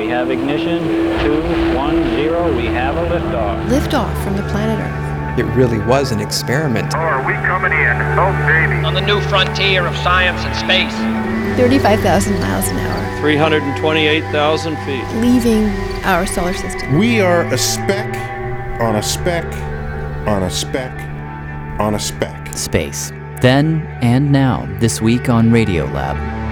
have ignition. 2, 1, 0. We have a liftoff. Liftoff from the planet Earth. It really was an experiment. Oh, are we coming in? Oh, baby. On the new frontier of science and space. 35,000 miles an hour. 328,000 feet. Leaving our solar system. We are a speck on a speck on a speck on a speck. Space. Then and now, this week on Radiolab.